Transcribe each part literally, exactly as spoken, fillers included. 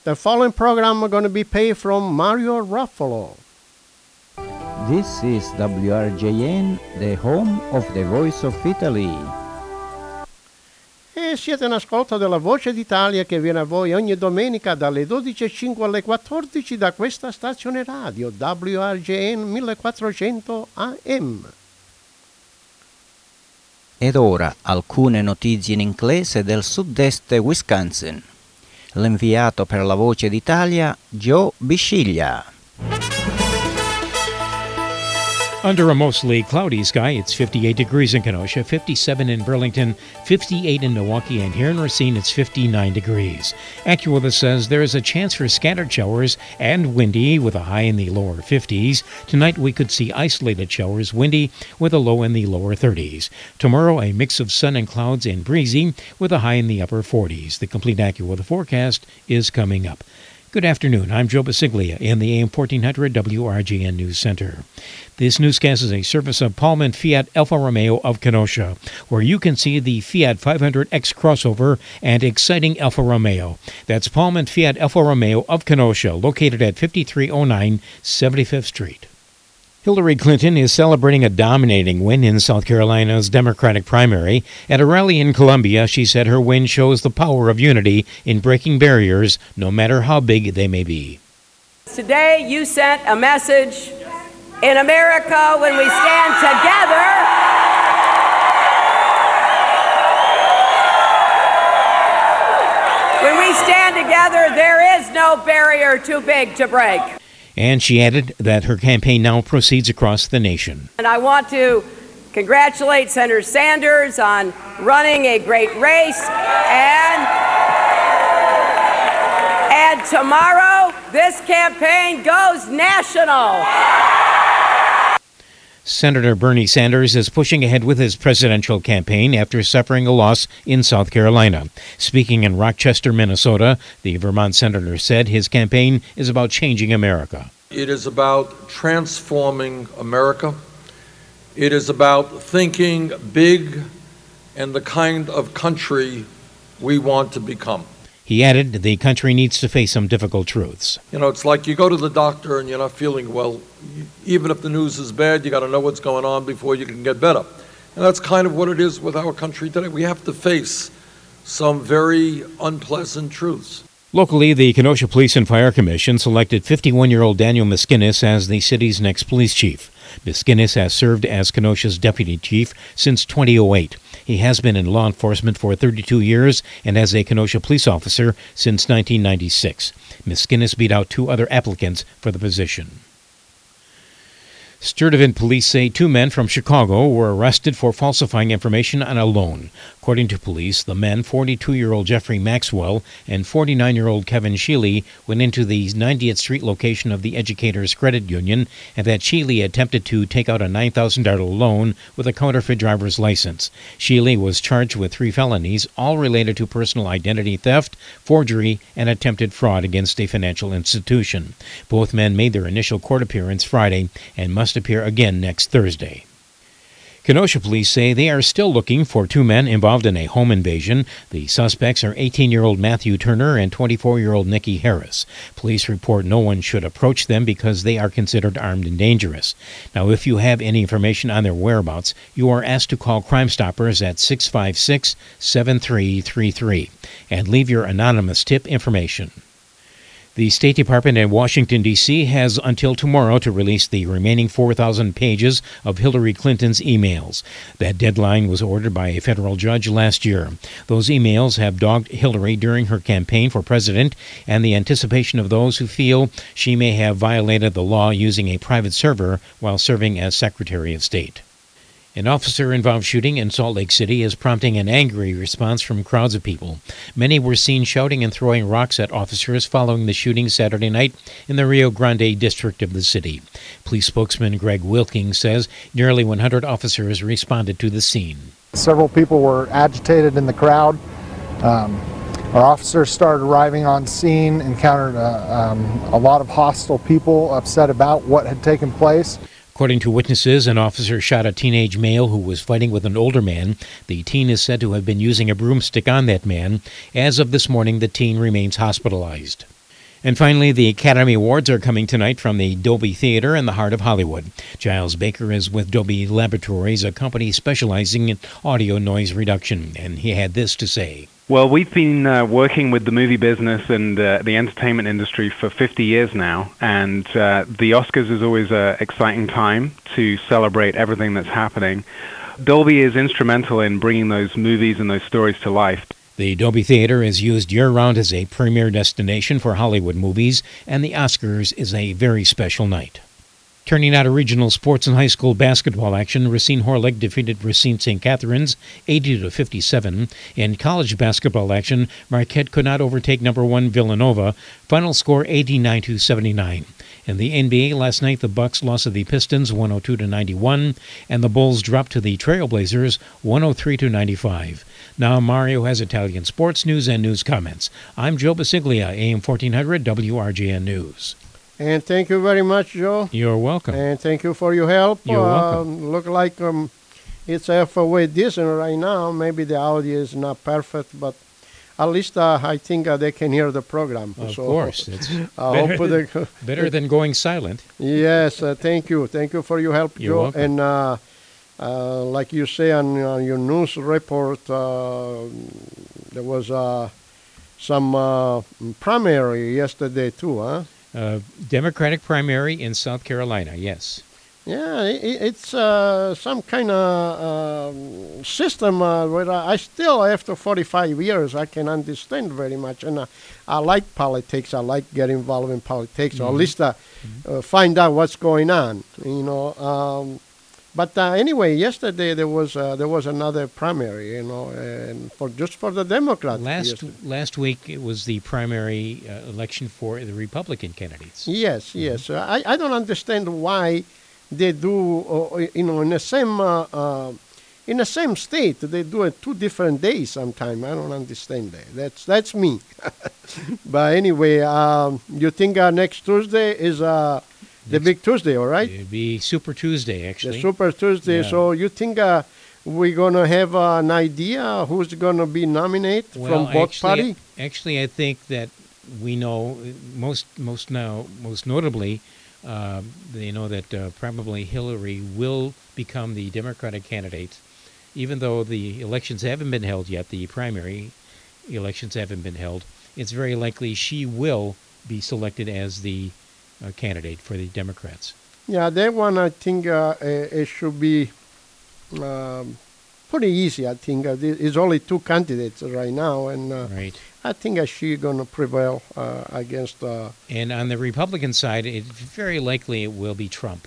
The following program is going to be paid from Mario Ruffalo. This is W R J N, the home of the Voice of Italy. E siete in ascolto della Voce d'Italia che viene a voi ogni domenica dalle dodici e cinque alle quattordici da questa stazione radio W R J N millequattrocento A M. Ed ora alcune notizie in inglese del sud-est Wisconsin. L'inviato per la Voce d'Italia, Joe Bisciglia. Under a mostly cloudy sky, it's fifty-eight degrees in Kenosha, fifty-seven in Burlington, fifty-eight in Milwaukee, and here in Racine, it's fifty-nine degrees. AccuWeather says there is a chance for scattered showers and windy with a high in the lower fifties. Tonight, we could see isolated showers, windy with a low in the lower thirties. Tomorrow, a mix of sun and clouds and breezy with a high in the upper forties. The complete AccuWeather forecast is coming up. Good afternoon. I'm Joe Bisciglia in the A M fourteen hundred W R J N News Center. This newscast is a service of Paulman Fiat Alfa Romeo of Kenosha, where you can see the Fiat five hundred X crossover and exciting Alfa Romeo. That's Paulman Fiat Alfa Romeo of Kenosha, located at fifty-three oh nine seventy-fifth Street. Hillary Clinton is celebrating a dominating win in South Carolina's Democratic primary. At a rally in Columbia, she said her win shows the power of unity in breaking barriers, no matter how big they may be. Today, you sent a message in America when we stand together. When we stand together, there is no barrier too big to break. And she added that her campaign now proceeds across the nation. And I want to congratulate Senator Sanders on running a great race. And, and tomorrow, this campaign goes national. Senator Bernie Sanders is pushing ahead with his presidential campaign after suffering a loss in South Carolina. Speaking in Rochester, Minnesota, the Vermont senator said his campaign is about changing America. It is about transforming America. It is about thinking big and the kind of country we want to become. He added the country needs to face some difficult truths. You know, it's like you go to the doctor and you're not feeling well. Even if the news is bad, you got to know what's going on before you can get better. And that's kind of what it is with our country today. We have to face some very unpleasant truths. Locally, the Kenosha Police and Fire Commission selected fifty-one-year-old Daniel Miskinis as the city's next police chief. Miskinis has served as Kenosha's deputy chief since two thousand eight. He has been in law enforcement for thirty-two years and as a Kenosha police officer since nineteen ninety-six. Miskinis beat out two other applicants for the position. Sturtevant police say two men from Chicago were arrested for falsifying information on a loan. According to police, the men, forty-two-year-old Jeffrey Maxwell and forty-nine-year-old Kevin Sheely, went into the ninetieth Street location of the Educators Credit Union and that Sheely attempted to take out a nine thousand dollars loan with a counterfeit driver's license. Sheely was charged with three felonies, all related to personal identity theft, forgery, and attempted fraud against a financial institution. Both men made their initial court appearance Friday and must appear again next Thursday. Kenosha police say they are still looking for two men involved in a home invasion. The suspects are eighteen-year-old Matthew Turner and twenty-four-year-old Nikki Harris. Police report no one should approach them because they are considered armed and dangerous. Now, if you have any information on their whereabouts, you are asked to call Crime Stoppers at six five six, seven three three three and leave your anonymous tip information. The State Department in Washington, D C has until tomorrow to release the remaining four thousand pages of Hillary Clinton's emails. That deadline was ordered by a federal judge last year. Those emails have dogged Hillary during her campaign for president and the anticipation of those who feel she may have violated the law using a private server while serving as Secretary of State. An officer-involved shooting in Salt Lake City is prompting an angry response from crowds of people. Many were seen shouting and throwing rocks at officers following the shooting Saturday night in the Rio Grande district of the city. Police spokesman Greg Wilking says nearly one hundred officers responded to the scene. Several people were agitated in the crowd. Um, our officers started arriving on scene, encountered uh, um, a lot of hostile people upset about what had taken place. According to witnesses, an officer shot a teenage male who was fighting with an older man. The teen is said to have been using a broomstick on that man. As of this morning, the teen remains hospitalized. And finally, the Academy Awards are coming tonight from the Dolby Theater in the heart of Hollywood. Giles Baker is with Dolby Laboratories, a company specializing in audio noise reduction, and he had this to say. Well, we've been uh, working with the movie business and uh, the entertainment industry for fifty years now, and uh, the Oscars is always an exciting time to celebrate everything that's happening. Dolby is instrumental in bringing those movies and those stories to life. The Dolby Theater is used year-round as a premier destination for Hollywood movies, and the Oscars is a very special night. Turning now to regional sports and high school basketball action, Racine Horlick defeated Racine Saint Catharines eighty to fifty-seven. In college basketball action, Marquette could not overtake number one Villanova. Final score eighty-nine to seventy-nine. In the N B A last night, the Bucks lost to the Pistons one oh two to ninety-one, and the Bulls dropped to the Trailblazers one oh three to ninety-five. Now Mario has Italian sports news and news comments. I'm Joe Basiglia, A M fourteen hundred W R J N News. And thank you very much, Joe. You're welcome. And thank you for your help. You're welcome. Um, look like um, it's halfway decent right now. Maybe the audio is not perfect, but at least uh, I think uh, they can hear the program. Of so, course. It's uh, better, hope than, they, better than going silent. Yes, uh, thank you. Thank you for your help, You're Joe. welcome. And uh, uh, like you say on uh, your news report, uh, there was uh, some uh, primary yesterday too, huh? Uh, Democratic primary in South Carolina, yes. Yeah, it, it's uh, some kind of uh, system uh, where I still, after forty-five years, I can understand very much. And uh, I like politics. I like getting involved in politics, mm-hmm. or at least uh, mm-hmm. uh, find out what's going on, you know. Um, but uh, anyway, yesterday there was uh, there was another primary, you know, and for just for the Democrats. Last yesterday. last week it was the primary uh, election for the Republican candidates. Yes, mm-hmm. yes. Uh, I I don't understand why they do, uh, you know, in the same uh, uh, in the same state. They do it two different days. Sometimes I don't understand that. That's that's me. But anyway, um, you think uh, next Tuesday is uh, the big Tuesday, all right? It'd be Super Tuesday, actually. The Super Tuesday. Yeah. So you think uh, we're gonna have uh, an idea who's gonna be nominated well, from both actually, parties? Actually, I think that we know most most now most notably. Uh, they know that uh, probably Hillary will become the Democratic candidate, even though the elections haven't been held yet. The primary elections haven't been held. It's very likely she will be selected as the uh, candidate for the Democrats. Yeah, that one I think uh, it should be um, pretty easy. I think uh, there's only two candidates right now, and uh, right. I think she's going to prevail uh, against. Uh, and on the Republican side, it's very likely it will be Trump.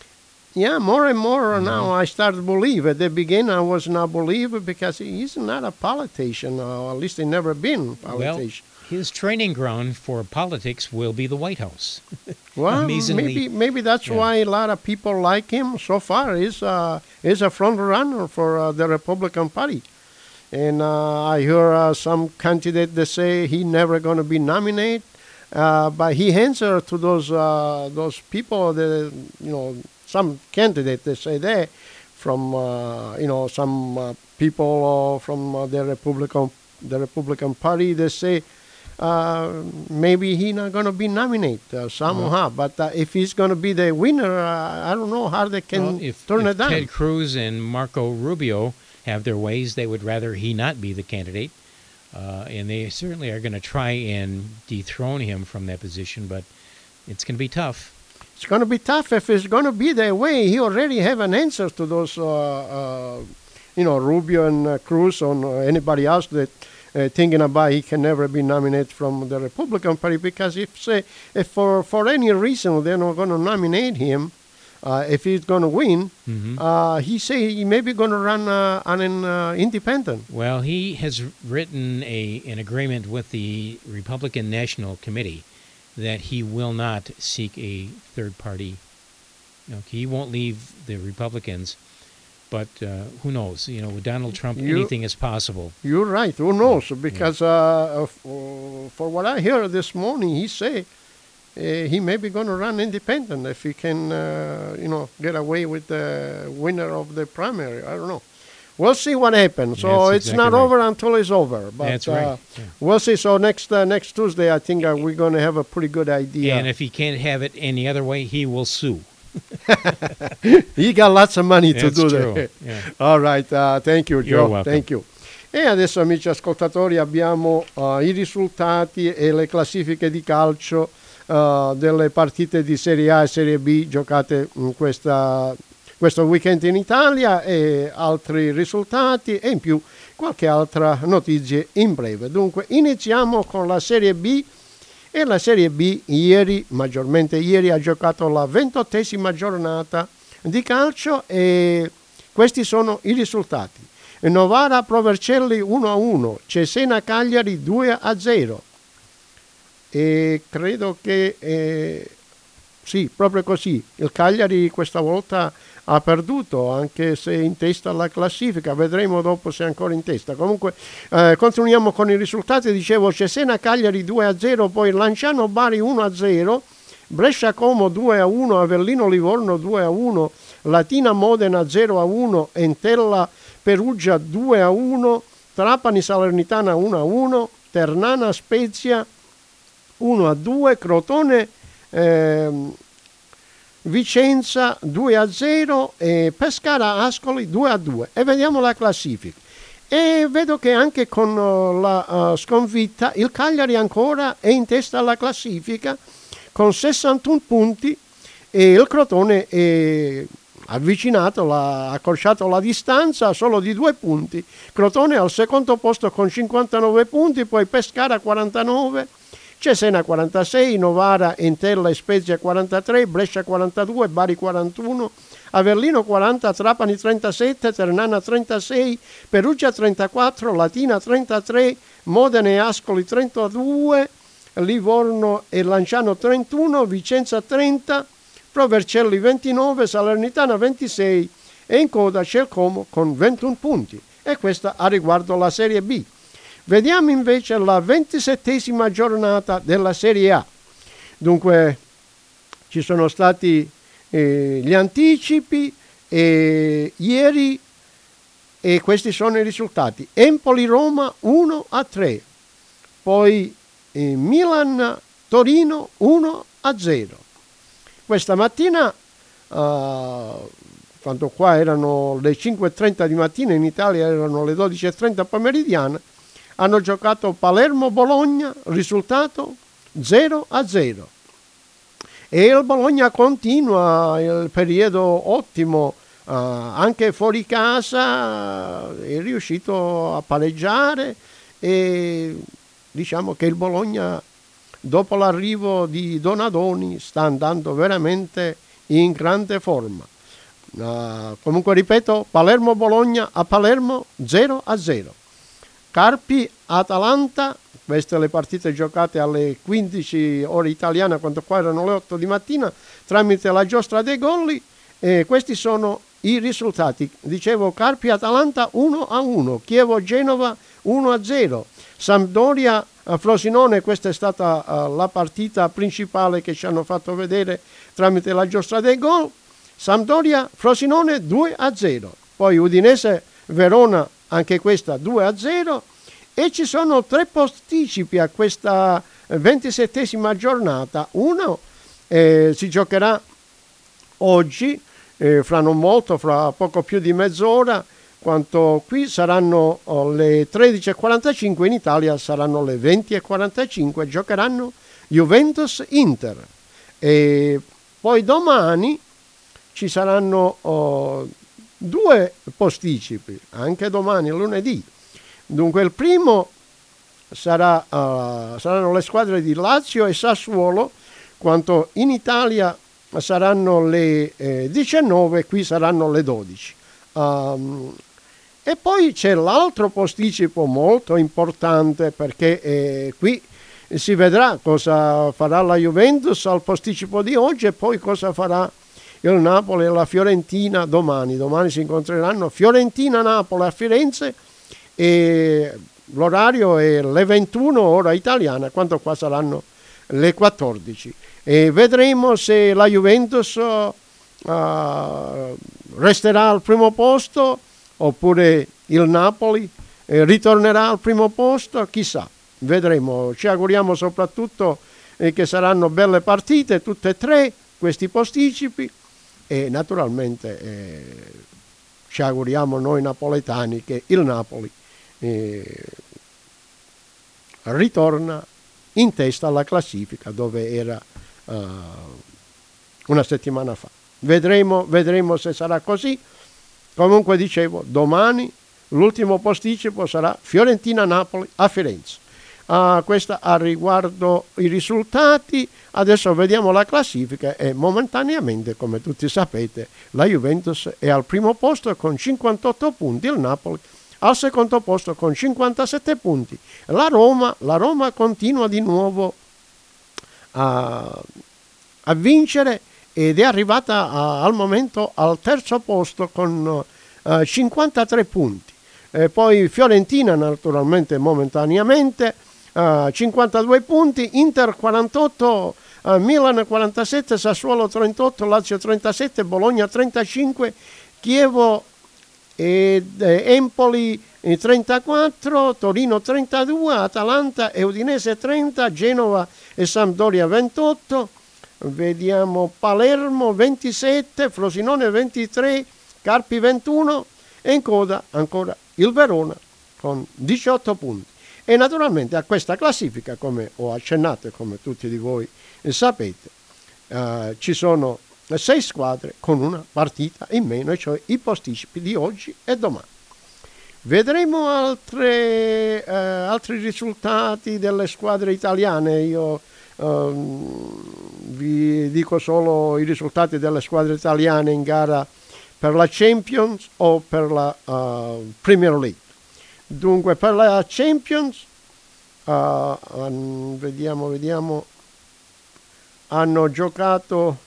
Yeah, more and more mm-hmm. now I start to believe. At the beginning, I was not believe because he's not a politician, or at least he never been a politician. Well, his training ground for politics will be the White House. Well, Amazingly, maybe maybe that's yeah. why a lot of people like him so far. He's uh, he's a front runner for uh, the Republican Party. And uh, I hear uh, some candidate that say he never going to be nominated, uh, but he answered to those uh, those people that, you know, some candidate they say that from uh, you know some uh, people uh, from uh, the Republican the Republican Party, they say uh, maybe he not going to be nominated uh, somehow. Mm-hmm. But uh, if he's going to be the winner, uh, I don't know how they can well, if, turn if it down. Ted Cruz and Marco Rubio have their ways, they would rather he not be the candidate, uh, and they certainly are going to try and dethrone him from that position, but it's going to be tough. It's going to be tough if it's going to be that way. He already have an answer to those, uh, uh, you know, Rubio and uh, Cruz or anybody else that uh, thinking about he can never be nominated from the Republican Party, because if say if for for any reason they're not going to nominate him. Uh, if he's going to win, mm-hmm. uh, he say he may be going to run uh, on an uh, independent. Well, he has written a an agreement with the Republican National Committee that he will not seek a third party. You know, he won't leave the Republicans, but uh, who knows? You know, with Donald Trump, you, anything is possible. You're right. Who knows? Because uh, for, for what I heard this morning, he say. Uh, he may be going to run independent if he can, uh, you know, get away with the winner of the primary. I don't know. we'll see what happens. So That's it's exactly not right. over until it's over. But That's right. uh, Yeah. we'll see. So next uh, next Tuesday, I think uh, we're going to have a pretty good idea. And if he can't have it any other way, he will sue. He got lots of money to That's do true. that. Yeah. All right, uh, thank you, Joe. You're welcome. Thank you. E adesso, amici ascoltatori, abbiamo uh, i risultati e le classifiche di calcio uh, delle partite di Serie A e Serie B giocate in questa, questo weekend in Italia, e altri risultati e in più qualche altra notizia in breve. Dunque, iniziamo con la Serie B. E la Serie B ieri, maggiormente ieri, ha giocato la ventottesima giornata di calcio e questi sono i risultati. Novara Provercelli uno a uno, Cesena Cagliari due a zero. E credo che eh, sì, proprio così. Il Cagliari questa volta ha perduto, anche se in testa alla classifica, vedremo dopo se è ancora in testa. Comunque eh, continuiamo con i risultati. Dicevo, Cesena Cagliari due a zero, poi Lanciano Bari uno a zero, Brescia Como due a uno, Avellino Livorno due a uno, Latina Modena zero a uno, Entella Perugia due a uno, Trapani Salernitana uno a uno, Ternana Spezia uno a due, Crotone ehm, Vicenza due a zero e Pescara Ascoli due a due. E vediamo la classifica. E vedo che anche con uh, la uh, sconfitta il Cagliari ancora è in testa alla classifica con sessantuno punti, e il Crotone è avvicinato, la, ha accorciato la distanza solo di due punti. Crotone al secondo posto con cinquantanove punti, poi Pescara quarantanove, Cesena quarantasei, Novara, Entella e Spezia quarantatré, Brescia quarantadue, Bari quarantuno, Avellino quaranta, Trapani trentasette, Ternana trentasei, Perugia trentaquattro, Latina trentatré, Modena e Ascoli trentadue, Livorno e Lanciano trentuno, Vicenza trenta, Provercelli ventinove, Salernitana ventisei e in coda c'è il Como con ventuno punti. E questa a riguardo la Serie B. Vediamo invece la ventisettesima giornata della Serie A. Dunque ci sono stati eh, gli anticipi eh, ieri, e questi sono i risultati. Empoli-Roma uno a tre, poi eh, Milan-Torino uno a zero. Questa mattina, uh, quando qua erano le cinque e trenta di mattina, in Italia erano le dodici e trenta pomeridiane, hanno giocato Palermo-Bologna, risultato zero a zero. E il Bologna continua il periodo ottimo, uh, anche fuori casa è riuscito a pareggiare, e diciamo che il Bologna, dopo l'arrivo di Donadoni, sta andando veramente in grande forma. Uh, comunque ripeto, Palermo-Bologna a Palermo zero a zero. Carpi-Atalanta, queste le partite giocate alle quindici ore italiana, quando qua erano le otto di mattina, tramite la giostra dei golli. E questi sono i risultati. Dicevo, Carpi-Atalanta uno a uno, Chievo-Genova uno a zero, Sampdoria-Frosinone, questa è stata uh, la partita principale che ci hanno fatto vedere tramite la giostra dei gol. Sampdoria-Frosinone due a zero, poi Udinese-Verona, anche questa due a zero, e ci sono tre posticipi a questa ventisettesima giornata. Uno eh, si giocherà oggi, eh, fra non molto, fra poco più di mezz'ora, quanto qui saranno oh, le tredici e quarantacinque, in Italia saranno le venti e quarantacinque, giocheranno Juventus-Inter. E poi domani ci saranno oh, due posticipi, anche domani, lunedì. Dunque il primo sarà, uh, saranno le squadre di Lazio e Sassuolo, quanto in Italia saranno le eh, diciannove, qui saranno le dodici. Um, e poi c'è l'altro posticipo molto importante, perché eh, qui si vedrà cosa farà la Juventus al posticipo di oggi e poi cosa farà il Napoli e la Fiorentina domani. Domani si incontreranno Fiorentina-Napoli a Firenze, e l'orario è le ventuno ora italiana, quando qua saranno le quattordici. E vedremo se la Juventus uh, resterà al primo posto oppure il Napoli eh, ritornerà al primo posto, chissà, vedremo. Ci auguriamo soprattutto eh, che saranno belle partite, tutte e tre, questi posticipi, e naturalmente eh, ci auguriamo noi napoletani che il Napoli eh, ritorna in testa alla classifica dove era uh, una settimana fa. Vedremo, vedremo se sarà così. Comunque dicevo, domani l'ultimo posticipo sarà Fiorentina-Napoli a Firenze. Uh, questa a riguardo i risultati. Adesso vediamo la classifica e momentaneamente, come tutti sapete, la Juventus è al primo posto con cinquantotto punti, il Napoli al secondo posto con cinquantasette punti. La Roma, la Roma continua di nuovo a, a vincere ed è arrivata a, al momento al terzo posto con uh, cinquantatré punti. E poi Fiorentina naturalmente momentaneamente uh, cinquantadue punti, Inter quarantotto, uh, Milan quarantasette, Sassuolo trentotto, Lazio trentasette, Bologna trentacinque, Chievo ed Empoli trentaquattro, Torino trentadue, Atalanta e Udinese trenta, Genova e Sampdoria ventotto, vediamo Palermo ventisette, Frosinone ventitré, Carpi ventuno e in coda ancora il Verona con diciotto punti. E naturalmente a questa classifica, come ho accennato e come tutti di voi sapete, eh, ci sono sei squadre con una partita in meno, e cioè i posticipi di oggi e domani. Vedremo altre, eh, altri risultati delle squadre italiane. Io eh, vi dico solo i risultati delle squadre italiane in gara per la Champions o per la uh, Premier League. Dunque, per la Champions, uh, um, vediamo, vediamo, hanno giocato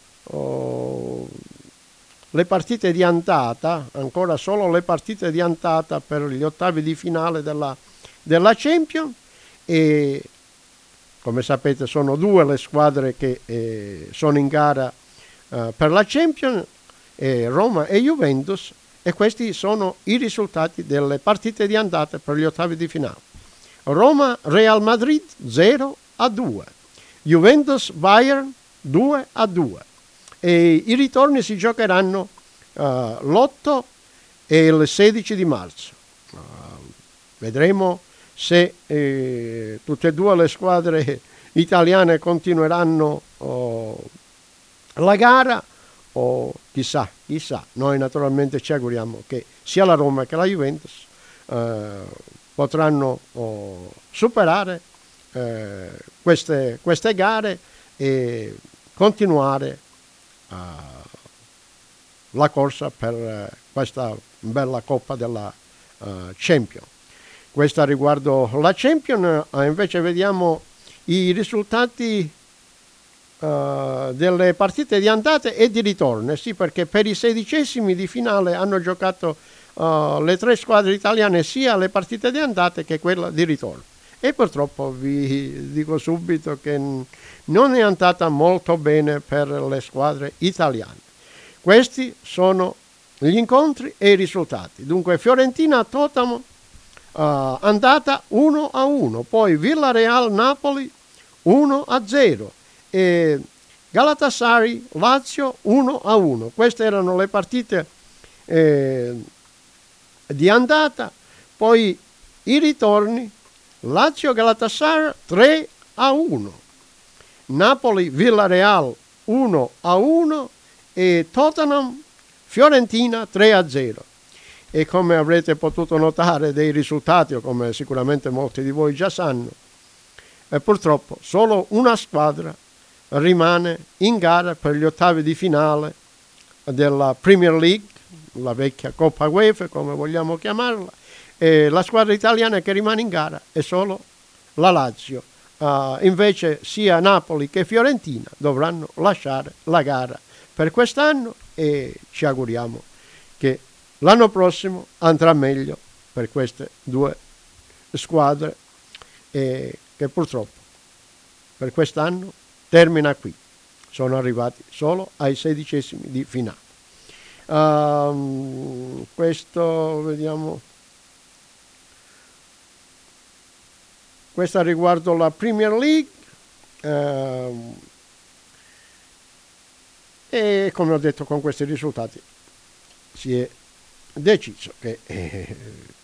Oh, le partite di andata, ancora solo le partite di andata per gli ottavi di finale della, della Champions, e come sapete sono due le squadre che eh, sono in gara eh, per la Champions, eh, Roma e Juventus, e questi sono i risultati delle partite di andata per gli ottavi di finale. Roma Real Madrid zero a due, Juventus Bayern due a due. E i ritorni si giocheranno uh, l'otto e il sedici di marzo. Uh, vedremo se eh, tutte e due le squadre italiane continueranno uh, la gara o chissà, chissà. Noi naturalmente ci auguriamo che sia la Roma che la Juventus uh, potranno uh, superare uh, queste, queste gare e continuare Uh, la corsa per uh, questa bella Coppa della uh, Champions. Questa riguardo la Champions. Uh, invece vediamo i risultati uh, delle partite di andata e di ritorno. Sì, perché per i sedicesimi di finale hanno giocato uh, le tre squadre italiane sia le partite di andata che quella di ritorno. E purtroppo vi dico subito che non è andata molto bene per le squadre italiane. Questi sono gli incontri e i risultati. Dunque Fiorentina-Tottenham uh, andata uno a uno, poi Villarreal-Napoli uno a zero e Galatasaray-Lazio uno a uno. Queste erano le partite eh, di andata. Poi i ritorni: Lazio-Galatasaray tre a uno, Napoli-Villarreal uno a uno e Tottenham-Fiorentina tre a zero. E come avrete potuto notare dei risultati, o come sicuramente molti di voi già sanno, eh, purtroppo solo una squadra rimane in gara per gli ottavi di finale della Premier League, la vecchia Coppa UEFA come vogliamo chiamarla. E la squadra italiana che rimane in gara è solo la Lazio. Uh, invece sia Napoli che Fiorentina dovranno lasciare la gara per quest'anno e ci auguriamo che l'anno prossimo andrà meglio per queste due squadre e che purtroppo per quest'anno termina qui. Sono arrivati solo ai sedicesimi di finale. Uh, questo, vediamo, questa riguardo la Premier League. Uh, e come ho detto, con questi risultati si è deciso che eh,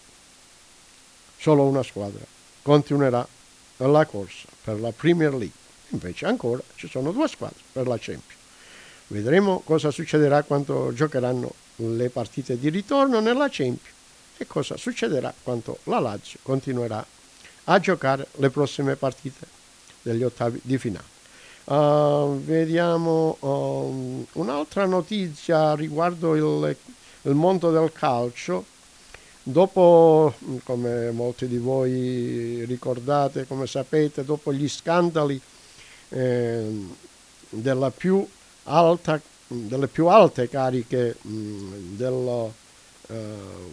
solo una squadra continuerà la corsa per la Premier League, invece ancora ci sono due squadre per la Champions. Vedremo cosa succederà quando giocheranno le partite di ritorno nella Champions e cosa succederà quando la Lazio continuerà a giocare le prossime partite degli ottavi di finale. Uh, vediamo um, un'altra notizia riguardo il, il mondo del calcio. Dopo, come molti di voi ricordate, come sapete, dopo gli scandali eh, della più alta, delle più alte cariche mh, dello, eh,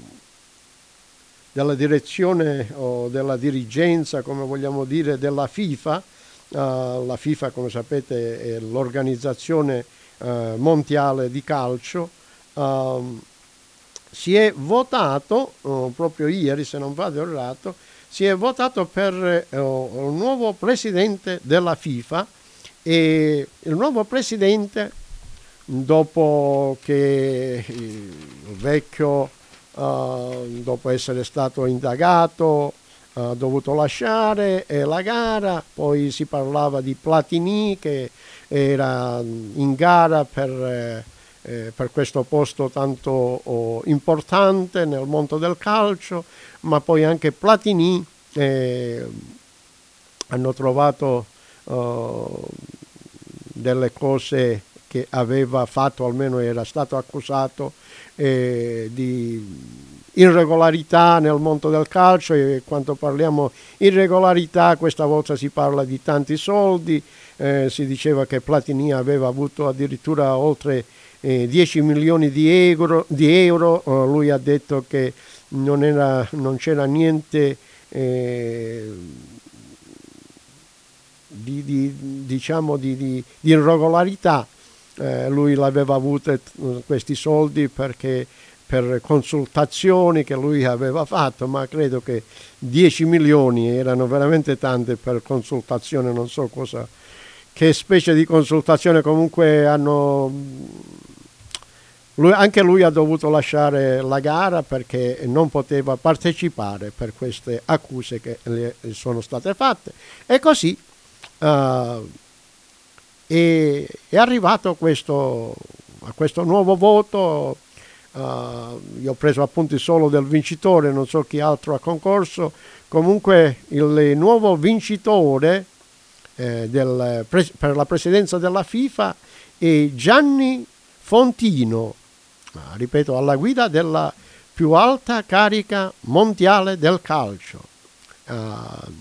della direzione o della dirigenza, come vogliamo dire, della FIFA. Uh, la FIFA, come sapete, è l'organizzazione uh, mondiale di calcio. Uh, si è votato, uh, proprio ieri, se non vado errato, si è votato per uh, un nuovo presidente della FIFA, e il nuovo presidente, dopo che il vecchio, uh, dopo essere stato indagato, ha dovuto lasciare eh, la gara. Poi si parlava di Platini, che era in gara per, eh, eh, per questo posto tanto oh, importante nel mondo del calcio, ma poi anche Platini eh, hanno trovato oh, delle cose che aveva fatto, almeno era stato accusato eh, di irregolarità nel mondo del calcio. E quando parliamo irregolarità, questa volta si parla di tanti soldi. Eh, si diceva che Platini aveva avuto addirittura oltre eh, dieci milioni di euro, di euro. Uh, lui ha detto che non, era, non c'era niente eh, di, di, diciamo di, di, di irregolarità. Eh, lui l'aveva avuto questi soldi perché per consultazioni che lui aveva fatto, ma credo che dieci milioni erano veramente tante per consultazione. Non so cosa, che specie di consultazione. Comunque hanno lui, anche lui ha dovuto lasciare la gara perché non poteva partecipare per queste accuse che le sono state fatte. E così uh, è, è arrivato questo, a questo nuovo voto. Uh, io ho preso appunti solo del vincitore, non so chi altro ha concorso. Comunque il nuovo vincitore eh, del, pre, per la presidenza della FIFA è Gianni Fontino, uh, ripeto, alla guida della più alta carica mondiale del calcio. Uh,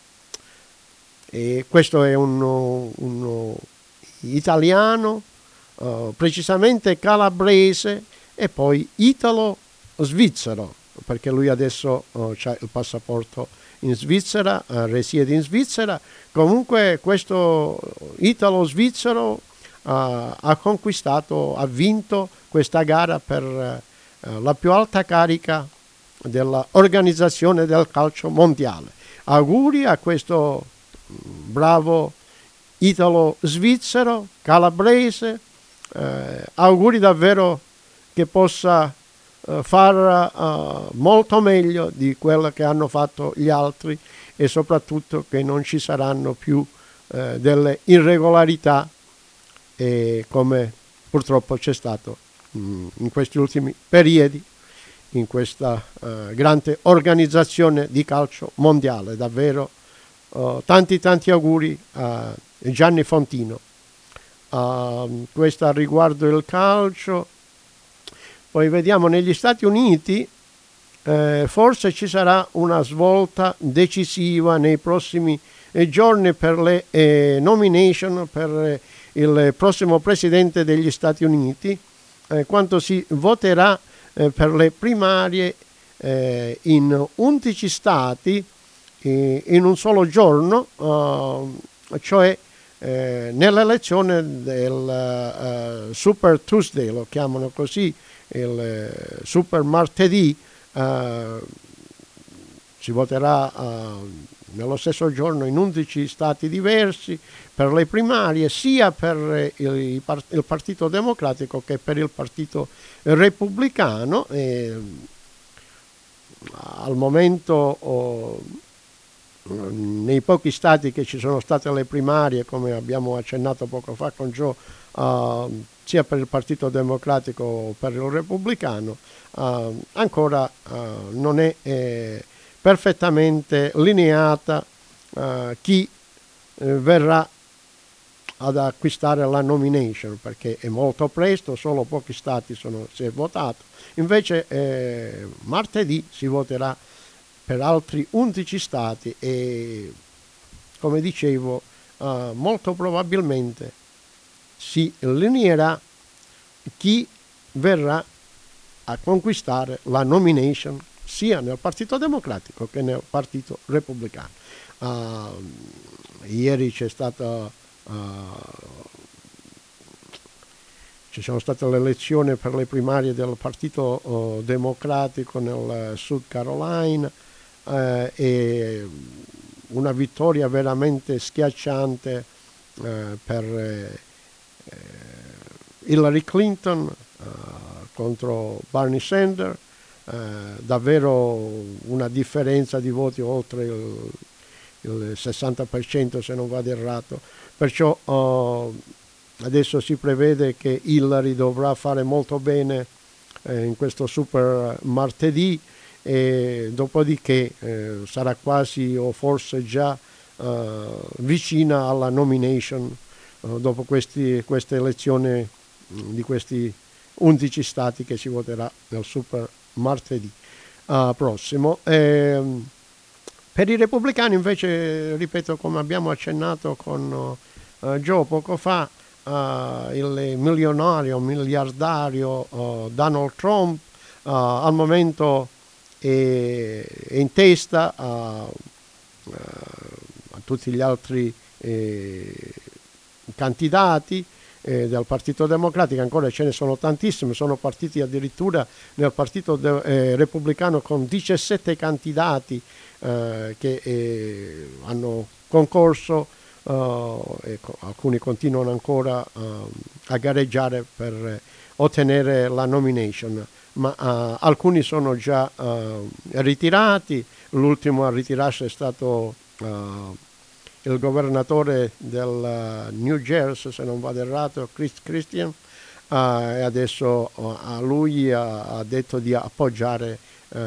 e questo è un, un italiano, uh, precisamente calabrese, e poi italo-svizzero, perché lui adesso uh, ha il passaporto in Svizzera, uh, risiede in Svizzera. Comunque questo italo-svizzero uh, ha conquistato, ha vinto questa gara per uh, la più alta carica dell'organizzazione del calcio mondiale. Auguri a questo bravo italo-svizzero, calabrese, eh, auguri davvero che possa uh, far uh, molto meglio di quello che hanno fatto gli altri, e soprattutto che non ci saranno più uh, delle irregolarità, e come purtroppo c'è stato mh, in questi ultimi periodi in questa uh, grande organizzazione di calcio mondiale. Davvero uh, tanti tanti auguri a Gianni Fontino. Uh, questo riguardo il calcio. Poi vediamo negli Stati Uniti, eh, forse ci sarà una svolta decisiva nei prossimi eh, giorni per le eh, nomination per eh, il prossimo presidente degli Stati Uniti, eh, quando si voterà eh, per le primarie eh, in undici stati eh, in un solo giorno, eh, cioè eh, nell'elezione del uh, Super Tuesday, lo chiamano così, il eh, super martedì eh, si voterà eh, nello stesso giorno in undici stati diversi per le primarie, sia per il, il Partito Democratico che per il Partito Repubblicano. E al momento oh, nei pochi stati che ci sono state le primarie, come abbiamo accennato poco fa con Joe, uh, sia per il Partito Democratico che per il Repubblicano, uh, ancora uh, non è eh, perfettamente lineata uh, chi eh, verrà ad acquistare la nomination, perché è molto presto, solo pochi stati sono, si è votato. Invece eh, martedì si voterà per altri undici stati e, come dicevo, uh, molto probabilmente si lineerà chi verrà a conquistare la nomination sia nel Partito Democratico che nel Partito Repubblicano. Uh, ieri c'è stata uh, ci sono state le elezioni per le primarie del Partito uh, Democratico nel uh, South Carolina uh, e una vittoria veramente schiacciante uh, per uh, Hillary Clinton uh, contro Bernie Sanders, uh, davvero una differenza di voti oltre il, il sessanta per cento se non vado errato, perciò uh, adesso si prevede che Hillary dovrà fare molto bene eh, in questo super martedì e dopodiché eh, sarà quasi o forse già eh, vicina alla nomination eh, dopo questi, queste elezioni mh, di questi undici stati che si voterà nel super martedì uh, prossimo. E, per i repubblicani invece, ripeto, come abbiamo accennato con uh, Joe poco fa, Uh, il milionario, miliardario uh, Donald Trump uh, al momento è, è in testa uh, uh, a tutti gli altri eh, candidati eh, del Partito Democratico. Ancora ce ne sono tantissimi, sono partiti addirittura nel Partito de- eh, Repubblicano con diciassette candidati eh, che eh, hanno concorso. Uh, ecco, alcuni continuano ancora uh, a gareggiare per uh, ottenere la nomination, ma uh, alcuni sono già uh, ritirati. L'ultimo a ritirarsi è stato uh, il governatore del uh, New Jersey, se non vado errato, Chris Christian, uh, e adesso uh, a lui uh, ha detto di appoggiare uh,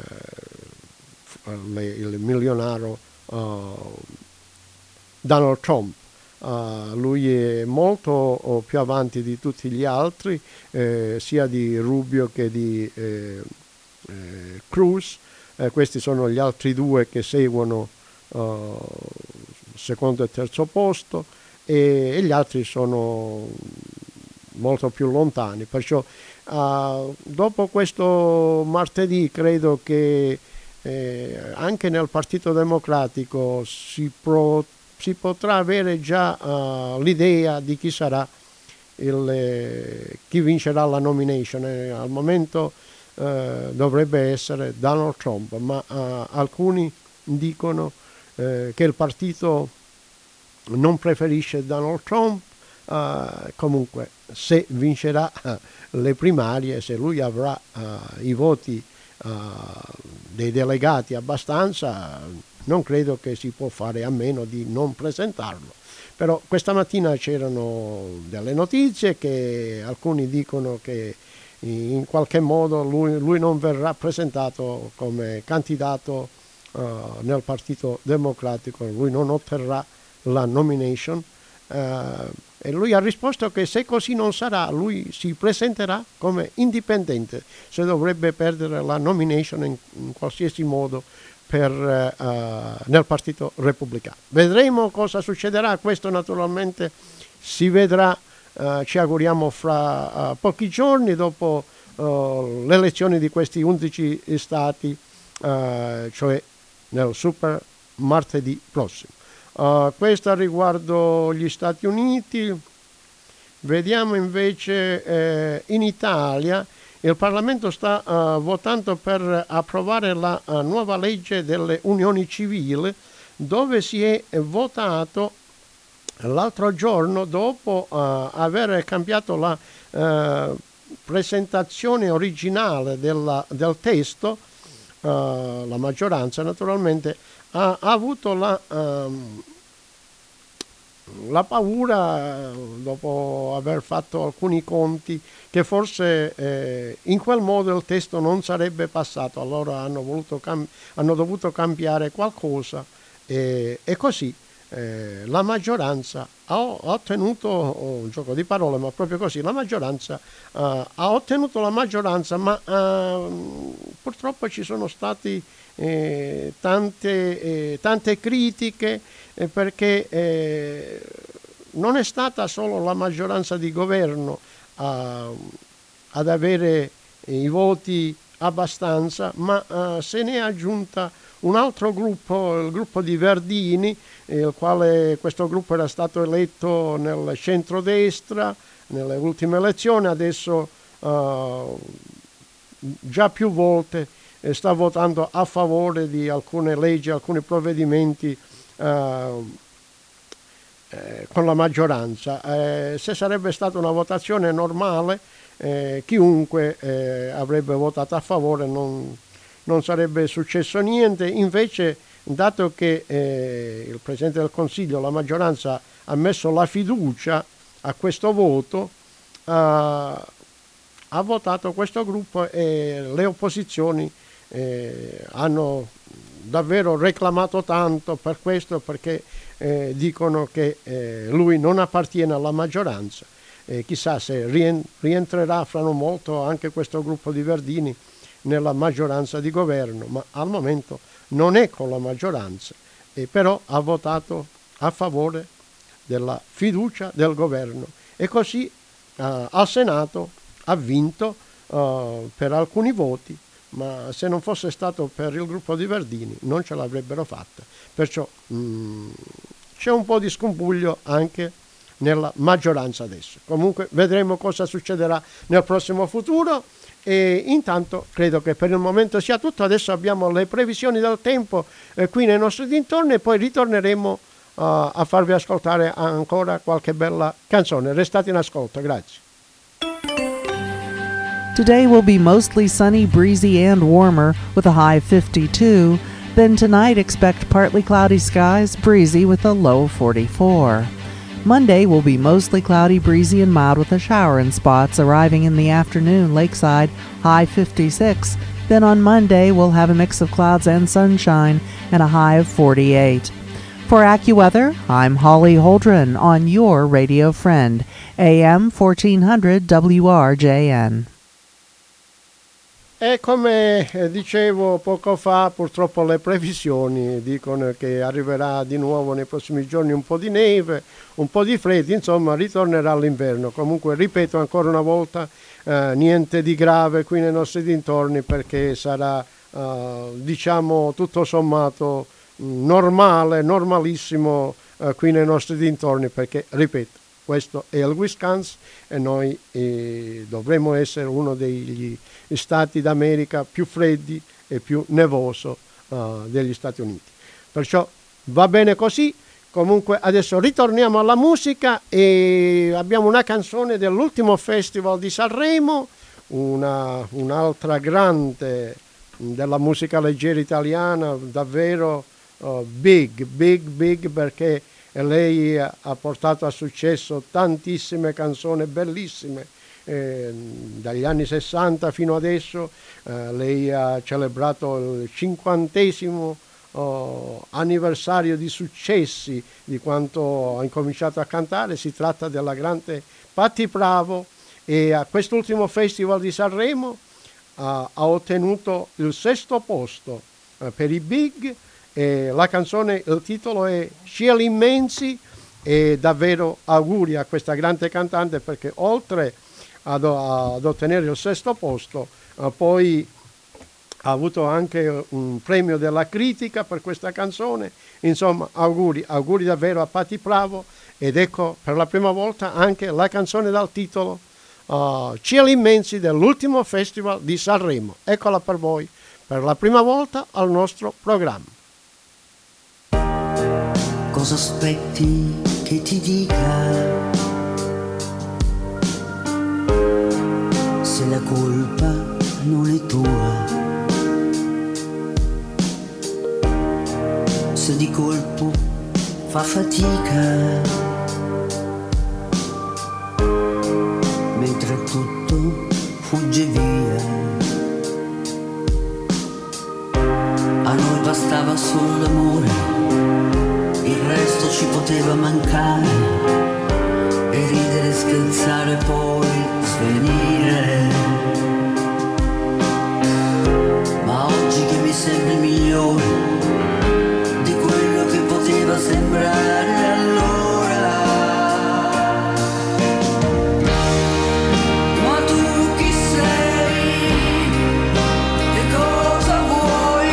le, il milionario uh, Donald Trump. Uh, lui è molto oh, più avanti di tutti gli altri, eh, sia di Rubio che di eh, eh, Cruz. Eh, questi sono gli altri due che seguono uh, secondo e terzo posto e, e gli altri sono molto più lontani. Perciò uh, dopo questo martedì credo che eh, anche nel Partito Democratico si pro si potrà avere già uh, l'idea di chi sarà il, eh, chi vincerà la nomination. Eh, al momento eh, dovrebbe essere Donald Trump, ma uh, alcuni dicono eh, che il partito non preferisce Donald Trump. Uh, comunque se vincerà uh, le primarie, se lui avrà uh, i voti uh, dei delegati abbastanza, non credo che si può fare a meno di non presentarlo. Però questa mattina c'erano delle notizie che alcuni dicono che in qualche modo lui, lui non verrà presentato come candidato uh, nel Partito Democratico, lui non otterrà la nomination. Uh, e lui ha risposto che se così non sarà, lui si presenterà come indipendente, se dovrebbe perdere la nomination in, in qualsiasi modo per, uh, nel Partito Repubblicano. Vedremo cosa succederà, questo naturalmente si vedrà, uh, ci auguriamo fra uh, pochi giorni dopo uh, le elezioni di questi undici stati, uh, cioè nel super martedì prossimo. Uh, questo riguardo gli Stati Uniti. Vediamo invece eh, in Italia. il Parlamento sta uh, votando per approvare la uh, nuova legge delle unioni civili, dove si è votato l'altro giorno, dopo uh, aver cambiato la uh, presentazione originale della, del testo, uh, la maggioranza naturalmente ha, ha avuto la, um, la paura, dopo aver fatto alcuni conti, che forse eh, in quel modo il testo non sarebbe passato. Allora hanno, voluto cam- hanno dovuto cambiare qualcosa e, e così Eh, la maggioranza ha, ha ottenuto, oh, un gioco di parole, ma proprio così, la maggioranza uh, ha ottenuto la maggioranza, ma uh, purtroppo ci sono stati eh, tante, eh, tante critiche eh, perché eh, non è stata solo la maggioranza di governo a, ad avere i voti abbastanza, ma uh, se ne è aggiunta un altro gruppo, il gruppo di Verdini, il quale questo gruppo era stato eletto nel centrodestra nelle ultime elezioni, adesso uh, già più volte eh, sta votando a favore di alcune leggi, alcuni provvedimenti uh, eh, con la maggioranza. Eh, se sarebbe stata una votazione normale, eh, chiunque eh, avrebbe votato a favore, non, non sarebbe successo niente. Invece, dato che eh, il Presidente del Consiglio, la maggioranza, ha messo la fiducia a questo voto, eh, ha votato questo gruppo e le opposizioni eh, hanno davvero reclamato tanto per questo, perché eh, dicono che eh, lui non appartiene alla maggioranza. E chissà se rientrerà fra non molto anche questo gruppo di Verdini nella maggioranza di governo, ma al momento non è con la maggioranza, e però ha votato a favore della fiducia del governo e così uh, al Senato ha vinto uh, per alcuni voti, ma se non fosse stato per il gruppo di Verdini non ce l'avrebbero fatta. Perciò mh, c'è un po' di scompuglio anche nella maggioranza adesso. Comunque vedremo cosa succederà nel prossimo futuro. E intanto credo che per il momento sia tutto. Adesso abbiamo le previsioni del tempo eh, qui nei nostri dintorni e poi ritorneremo uh, a farvi ascoltare ancora qualche bella canzone. Restate in ascolto, grazie. Today will be mostly sunny, breezy, and warmer with a high of fifty-two. Then tonight expect partly cloudy skies, breezy with a low of forty-four. Monday will be mostly cloudy, breezy, and mild with a shower in spots, arriving in the afternoon lakeside, high fifty-six. Then on Monday, we'll have a mix of clouds and sunshine and a high of forty-eight. For AccuWeather, I'm Holly Holdren on your radio friend, A M fourteen hundred W R J N. E come dicevo poco fa, purtroppo le previsioni dicono che arriverà di nuovo nei prossimi giorni un po' di neve, un po' di freddo, insomma ritornerà l'inverno. Comunque ripeto ancora una volta, eh, niente di grave qui nei nostri dintorni, perché sarà eh, diciamo tutto sommato normale, normalissimo eh, qui nei nostri dintorni, perché ripeto, questo è il Wisconsin e noi eh, dovremmo essere uno degli stati d'America più freddi e più nevoso uh, degli Stati Uniti. Perciò va bene così. Comunque adesso ritorniamo alla musica e abbiamo una canzone dell'ultimo Festival di Sanremo, una, un'altra grande della musica leggera italiana, davvero uh, big, big, big, perché lei ha portato a successo tantissime canzoni bellissime. Eh, dagli anni sessanta fino adesso eh, lei ha celebrato il cinquantesimo oh, anniversario di successi di quanto ha incominciato a cantare. Si tratta della grande Patti Bravo e a quest'ultimo Festival di Sanremo ha, ha ottenuto il sesto posto eh, per i Big e la canzone, il titolo è Cieli immensi, e davvero auguri a questa grande cantante, perché oltre Ad, ad ottenere il sesto posto, uh, poi ha avuto anche un premio della critica per questa canzone. Insomma, auguri, auguri davvero a Patti Bravo, ed ecco per la prima volta anche la canzone dal titolo uh, Cieli Immensi dell'ultimo Festival di Sanremo. Eccola per voi, per la prima volta al nostro programma. Cosa aspetti che ti dica? Se la colpa non è tua, se di colpo fa fatica, mentre tutto fugge via. A noi bastava solo l'amore, il resto ci poteva mancare, e ridere, scherzare, poi svenire. Ma oggi che mi sembri migliore di quello che poteva sembrare allora. Ma tu chi sei? Che cosa vuoi?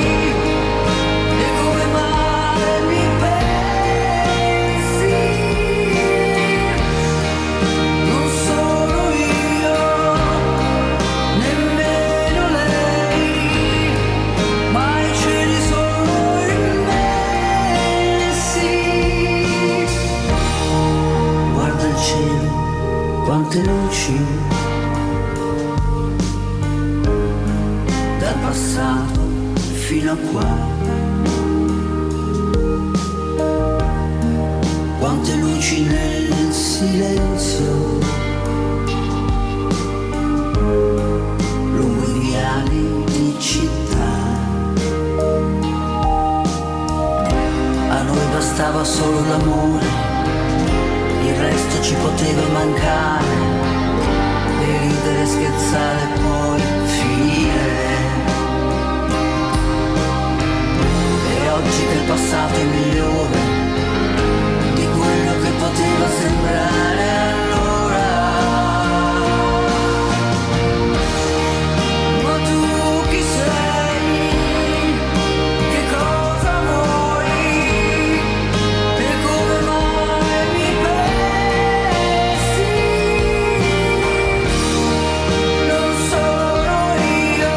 E come mai mi pensi? Non sono io, nemmeno lei, ma i cieli sono immensi. Guarda il cielo, quante luci, dal passato fino a qua. Quante luci nel silenzio, lungo i viali di città. A noi bastava solo l'amore, il resto ci poteva mancare, e ridere, scherzare, poi finire. E oggi che il passato è migliore di quello che poteva sembrare allora. Ma tu chi sei? Che cosa vuoi? E come mai mi pensi? Non sono io,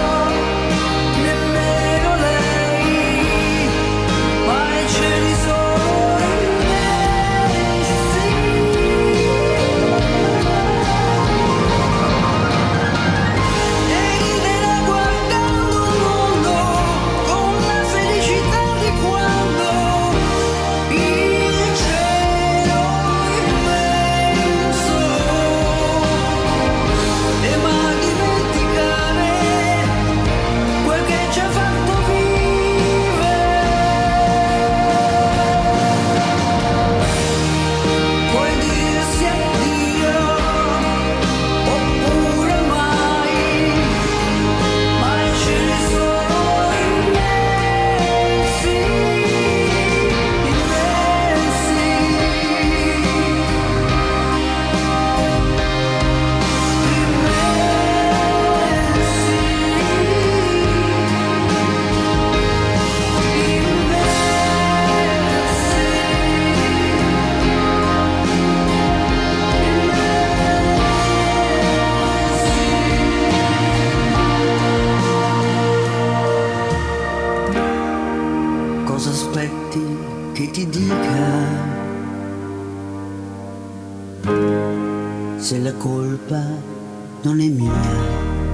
nemmeno lei, ma i cieli sono immensi. E ridere guardando il mondo con la felicità di quando il cielo immenso, e mai dimenticare quel che ci ha fatto vivere. Puoi dirsi addio oppure mai, ma i cieli sono immensi, cosa aspetti che ti dica? Se la colpa non è mia.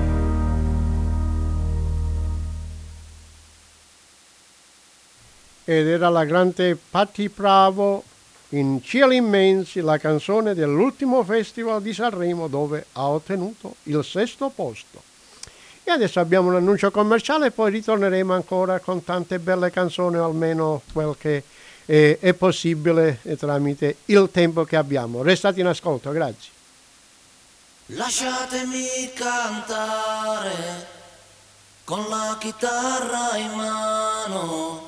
Ed era la grande Patti Bravo in Cieli Immensi, la canzone dell'ultimo Festival di Sanremo, dove ha ottenuto il sesto posto. E adesso abbiamo un annuncio commerciale e poi ritorneremo ancora con tante belle canzoni, almeno quel che è, è possibile tramite il tempo che abbiamo. Restate in ascolto, grazie. Lasciatemi cantare con la chitarra in mano,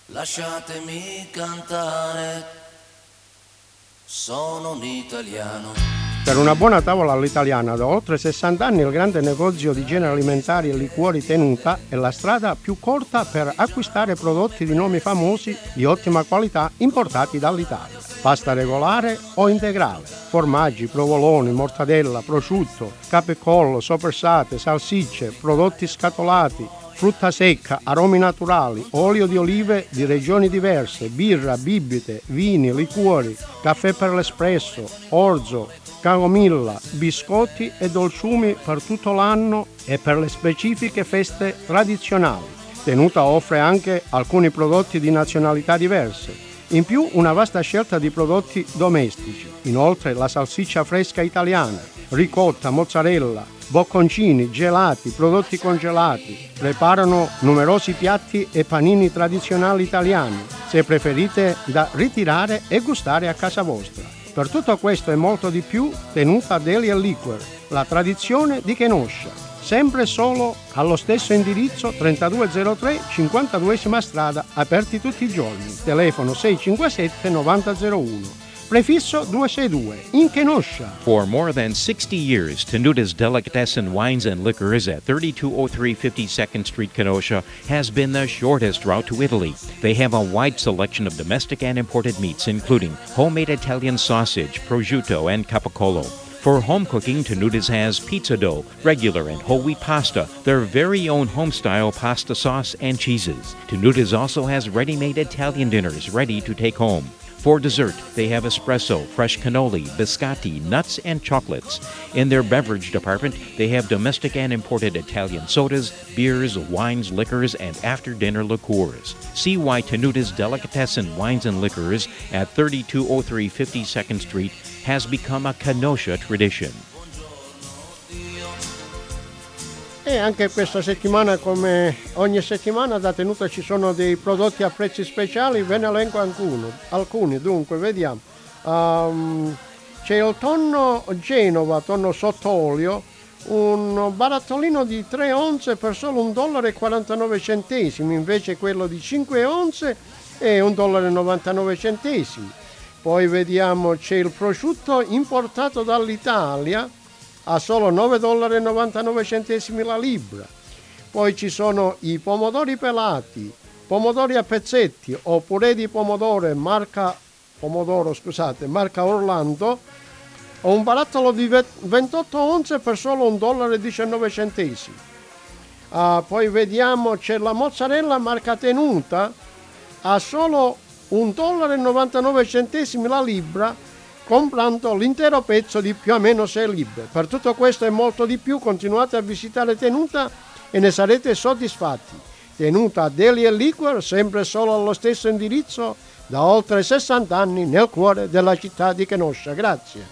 lasciatemi cantare, sono un italiano. Per una buona tavola all'italiana da oltre sessanta anni il grande negozio di generi alimentari e liquori Tenuta è la strada più corta per acquistare prodotti di nomi famosi di ottima qualità importati dall'Italia. Pasta regolare o integrale, formaggi, provoloni, mortadella, prosciutto, capecollo, soppressate, salsicce, prodotti scatolati, frutta secca, aromi naturali, olio di olive di regioni diverse, birra, bibite, vini, liquori, caffè per l'espresso, orzo, camomilla, biscotti e dolciumi per tutto l'anno e per le specifiche feste tradizionali. Tenuta offre anche alcuni prodotti di nazionalità diverse. In più una vasta scelta di prodotti domestici. Inoltre la salsiccia fresca italiana, ricotta, mozzarella, bocconcini, gelati, prodotti congelati. Preparano numerosi piatti e panini tradizionali italiani, se preferite da ritirare e gustare a casa vostra. Per tutto questo e molto di più, Tenuta Deli e Liquor, la tradizione di Kenosha. Sempre solo allo stesso indirizzo trentaduecentotre cinquantaduesima strada, aperti tutti i giorni. Telefono sei cinque sette nove zero zero uno. Prefisso duecentosesantadue, in Kenosha. For more than sixty years, Tenuta's Delicatessen Wines and Liquors at thirty-two oh three fifty-second Street, Kenosha, has been the shortest route to Italy. They have a wide selection of domestic and imported meats, including homemade Italian sausage, prosciutto, and capicola. For home cooking, Tenuta's has pizza dough, regular and whole wheat pasta, their very own home-style pasta sauce, and cheeses. Tenuta's also has ready-made Italian dinners ready to take home. For dessert, they have espresso, fresh cannoli, biscotti, nuts, and chocolates. In their beverage department, they have domestic and imported Italian sodas, beers, wines, liquors, and after-dinner liqueurs. See why Tenuta's Delicatessen Wines and Liquors at thirty-two oh three fifty-second Street has become a Kenosha tradition. E anche questa settimana, come ogni settimana, da Tenuta ci sono dei prodotti a prezzi speciali, ve ne elenco alcuni. alcuni dunque, vediamo. Um, c'è il tonno Genova, tonno sott'olio, un barattolino di tre onze per solo un dollaro e quarantanove centesimi, invece quello di cinque onze è un dollaro e novantanove centesimi. Poi vediamo, c'è il prosciutto importato dall'Italia a solo nove dollari e novantanove centesimi la libra. Poi ci sono i pomodori pelati, pomodori a pezzetti o purè di pomodoro marca pomodoro, scusate, marca Orlando, o un barattolo di ventotto onze per solo un dollaro e diciannove centesimi. Uh, poi vediamo, c'è la mozzarella marca Tenuta a solo un dollaro e novantanove centesimi la libra, comprando l'intero pezzo di più o meno sei libbre. Per tutto questo e molto di più continuate a visitare Tenuta e ne sarete soddisfatti. Tenuta Deli e Liquor, sempre solo allo stesso indirizzo da oltre sessanta anni nel cuore della città di Kenosha. Grazie.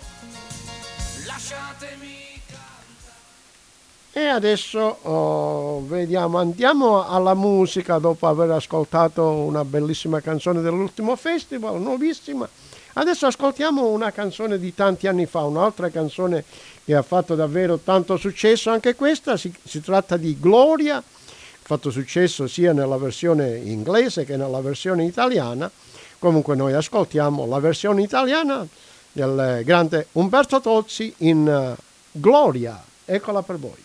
E adesso oh, vediamo, andiamo alla musica dopo aver ascoltato una bellissima canzone dell'ultimo festival, nuovissima. Adesso ascoltiamo una canzone di tanti anni fa, un'altra canzone che ha fatto davvero tanto successo, anche questa si, si tratta di Gloria, ha fatto successo sia nella versione inglese che nella versione italiana. Comunque noi ascoltiamo la versione italiana del grande Umberto Tozzi in uh, Gloria, eccola per voi.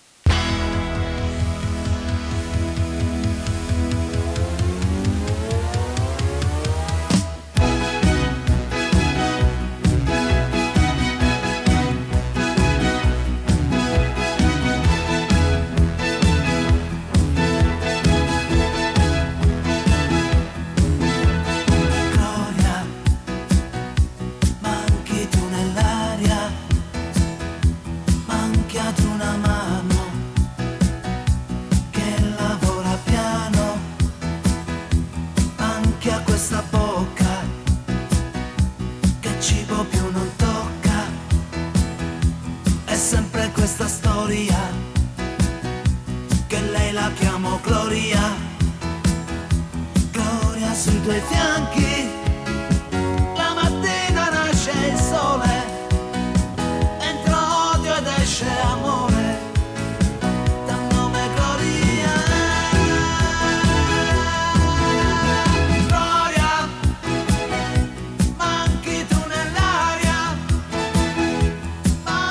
Manchi tu nell'aria,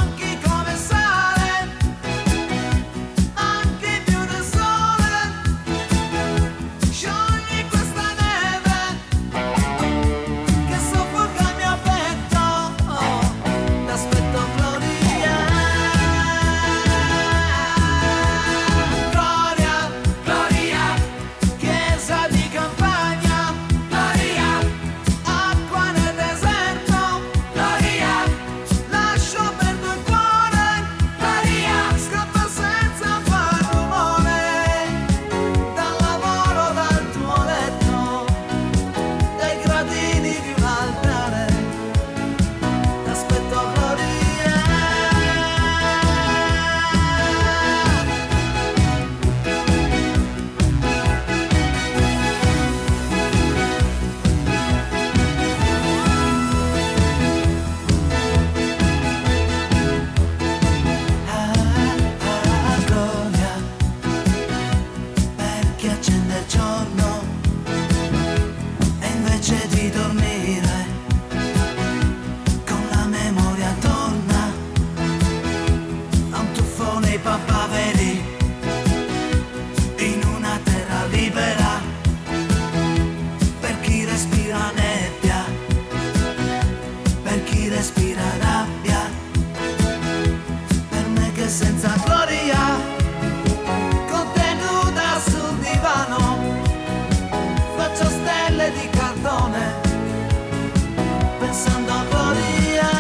chi respira rabbia, per me che senza gloria, contenuta sul divano, faccio stelle di cartone, pensando a gloria.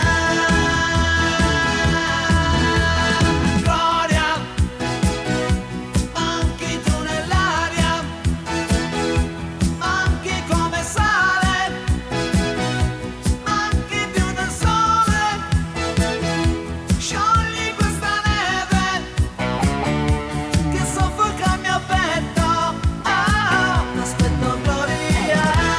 Gloria, manchi tu nell'aria, manchi come sale, manchi più del sole, sciogli questa neve che soffoca il mio petto. Ah, aspetto gloria.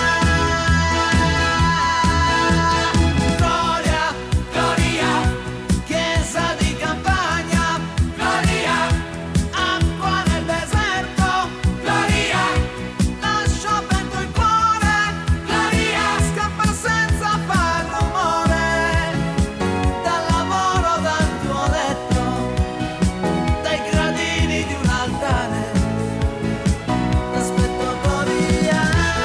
Gloria, gloria, chiesa di campagna, gloria, acqua nel deserto, gloria, lascio aperto il cuore, gloria, scappa senza far rumore, dal lavoro, dal tuo letto, dai gradini di un altare, aspetto gloria.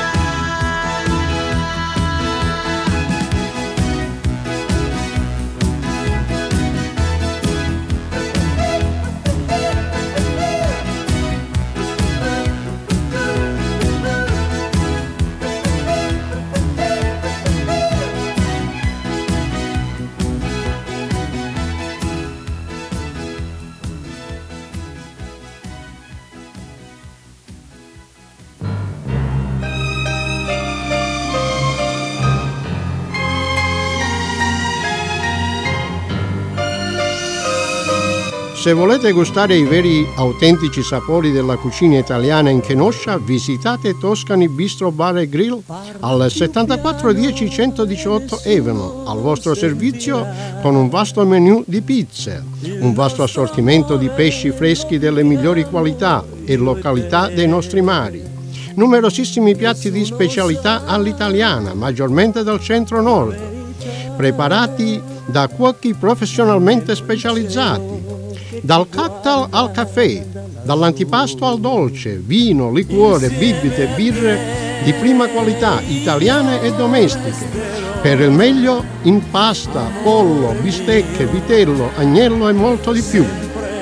Se volete gustare i veri autentici sapori della cucina italiana in Kenosha, visitate Toscani Bistro Bar e Grill al settantaquattro dieci centodiciotto Avenue, al vostro servizio con un vasto menù di pizze, un vasto assortimento di pesci freschi delle migliori qualità e località dei nostri mari, numerosissimi piatti di specialità all'italiana, maggiormente dal centro-nord, preparati da cuochi professionalmente specializzati. Dal cocktail al caffè, dall'antipasto al dolce, vino, liquore, bibite, birre di prima qualità, italiane e domestiche. Per il meglio in pasta, pollo, bistecche, vitello, agnello e molto di più.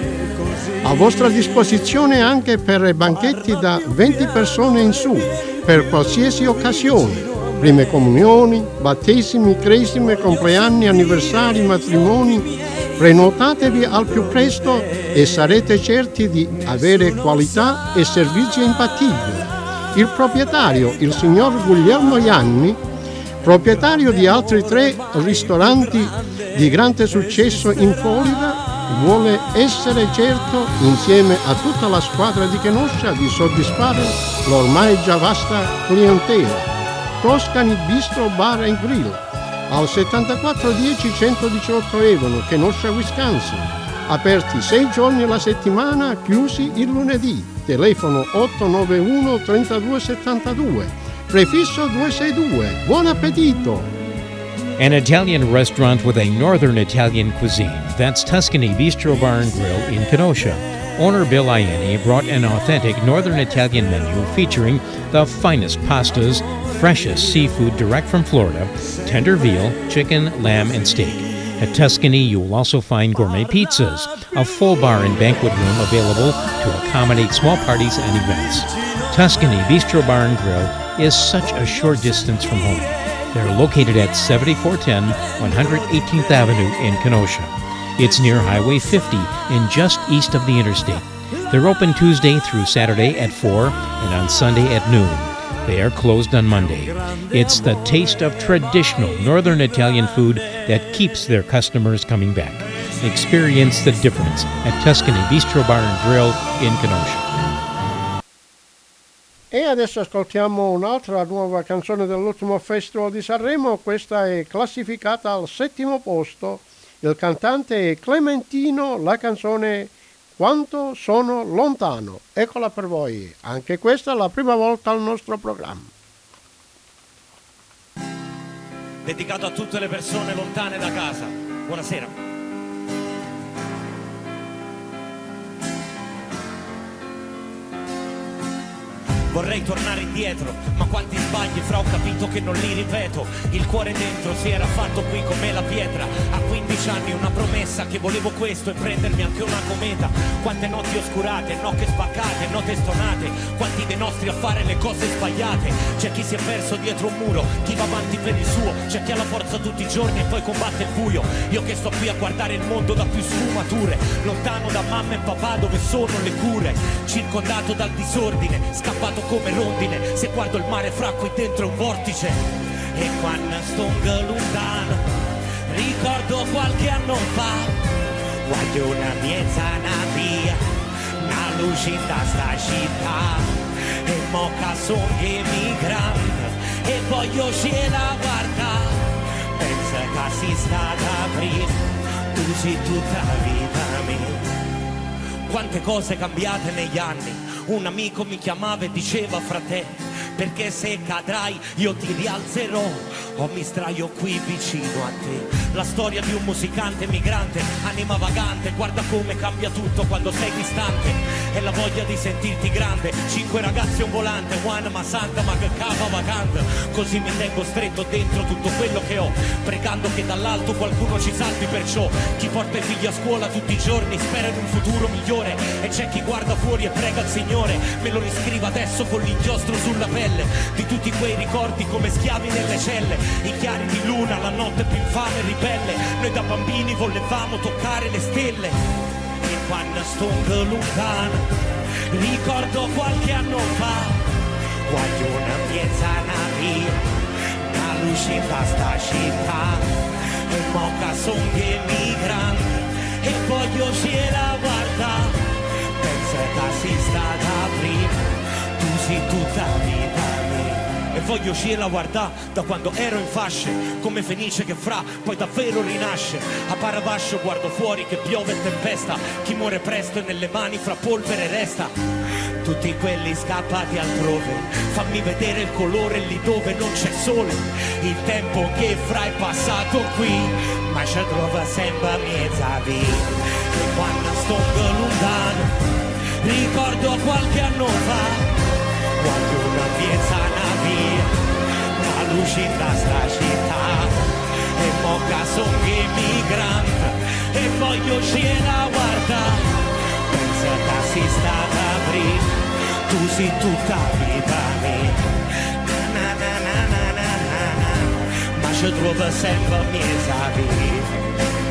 A vostra disposizione anche per banchetti da venti persone in su, per qualsiasi occasione. Prime comunioni, battesimi, cresime, compleanni, anniversari, matrimoni. Prenotatevi al più presto e sarete certi di avere qualità e servizi imbattibili. Il proprietario, il signor Guglielmo Ianni, proprietario di altri tre ristoranti di grande successo in Florida, vuole essere certo, insieme a tutta la squadra di Kenosha, di soddisfare l'ormai già vasta clientela. Toscani Bistro Bar and Grill al settantaquattro dieci centodiciotto Avenue, Kenosha, Wisconsin. Aperti sei giorni alla settimana, chiusi il lunedì. Telefono otto nove uno trentadue settantadue. Prefisso duecentosesantadue. Buon appetito! An Italian restaurant with a northern Italian cuisine. That's Tuscany Bistro Bar and Grill in Kenosha. Owner Bill Ianni brought an authentic northern Italian menu featuring the finest pastas, freshest seafood direct from Florida, tender veal, chicken, lamb, and steak. At Tuscany, you will also find gourmet pizzas, a full bar and banquet room available to accommodate small parties and events. Tuscany Bistro Bar and Grill is such a short distance from home. They're located at seventy-four ten one hundred eighteenth Avenue in Kenosha. It's near Highway fifty and just east of the interstate. They're open Tuesday through Saturday at four and on Sunday at noon. They are closed on Monday. It's the taste of traditional Northern Italian food that keeps their customers coming back. Experience the difference at Tuscany Bistro Bar and Grill in Kenosha. E adesso ascoltiamo un'altra nuova canzone dell'ultimo Festival di Sanremo. Questa è classificata al settimo posto. Il cantante è Clementino, la canzone Quanto sono lontano. Eccola per voi. Anche questa è la prima volta al nostro programma. Dedicato a tutte le persone lontane da casa. Buonasera. vorrei tornare indietro, ma quanti sbagli fra ho capito che non li ripeto. Il cuore dentro si era fatto qui come la pietra. A quindici anni una promessa che volevo questo e prendermi anche una cometa. Quante notti oscurate, notte spaccate, note stonate. Quanti dei nostri a fare le cose sbagliate. C'è chi si è perso dietro un muro, chi va avanti per il suo. C'è chi ha la forza tutti i giorni e poi combatte il buio. Io che sto qui a guardare il mondo da più sfumature, lontano da mamma e papà dove sono le cure. Circondato dal disordine, scappato come rondine. Se guardo il mare fra qui dentro è un vortice. E quando sto lontano ricordo qualche anno fa, voglio una mezza via, una luce da sta città. E mo che sono emigrante e voglio scena guardare. Pensa che si stata prima, tu sei tutta la vita mia. Quante cose cambiate negli anni. Un amico mi chiamava e diceva frate, perché se cadrai io ti rialzerò, o mi sdraio qui vicino a te. La storia di un musicante migrante, anima vagante, guarda come cambia tutto quando sei distante. E la voglia di sentirti grande, cinque ragazzi e un volante, one ma santa ma che cava vacante. Così mi tengo stretto dentro tutto quello che ho, pregando che dall'alto qualcuno ci salvi perciò. Chi porta i figli a scuola tutti i giorni spera in un futuro migliore, e c'è chi guarda fuori e prega il Signore me lo riscriva adesso con l'inchiostro sulla pelle di tutti quei ricordi come schiavi nelle celle. I chiari di luna, la notte più infame e ribelle. Noi da bambini volevamo toccare le stelle. E quando sto lontano ricordo qualche anno fa, voglio una mezza via, una luce da sta città. E mo che sono emigrante e voglio c'era guardare. Pensa che sei stata prima, tu sei tutta vita mia. E voglio uscire a guardare da quando ero in fasce, come fenice che fra poi davvero rinasce. A Paravascio guardo fuori che piove e tempesta, chi muore presto e nelle mani fra polvere resta. Tutti quelli scappati altrove, fammi vedere il colore lì dove non c'è sole. Il tempo che fra è passato qui, ma ci trova sempre mezza vita. E quando sto lontano ricordo qualche anno fa, voglio una piezza via, una luce da sta città. E mo che sono emigrante e voglio scena guardare. Pensa che sei stata prima, tu sei tutta vita mia. Na na na na na na na, ma ci trova sempre mezza vita.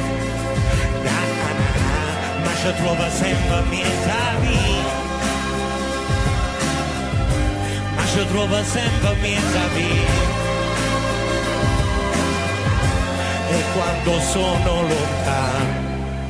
Na na na na, ma ci trova sempre mezza vita. Ma ci trova sempre mezza vita. E quando sono lontano